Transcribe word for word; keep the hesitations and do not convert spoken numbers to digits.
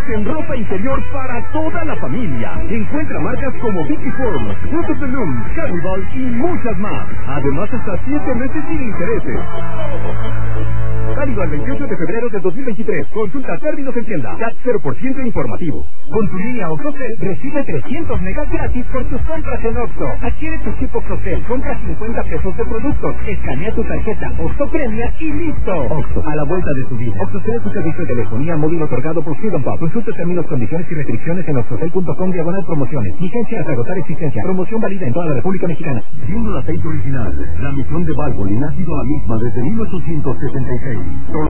en ropa interior para toda la familia. Encuentra marcas como Vicky Form, Fruit of the Loom, Carnival y muchas más. Además, hasta siete meses sin intereses. Válido al veintiocho de febrero de dos mil veintitrés. Consulta términos en tienda. C A T cero por ciento informativo. Con tu línea OXXOCEL recibe trescientos megas gratis por tus compras en Oxxo. Adquiere tu chip OXXOCEL, compra cincuenta pesos de productos, escanea tu tarjeta Oxxo Premia y listo. Oxxo, a la vuelta de tu vida. OXXOCEL es tu servicio de telefonía móvil otorgado por Freedom Pop. Consulta términos, condiciones y restricciones en oxxocel punto com diagonal promociones. Vigencia hasta agotar existencia. Promoción válida en toda la República Mexicana. Siendo el aceite original, la misión de Valvoline ha sido la misma desde mil ochocientos setenta y seis.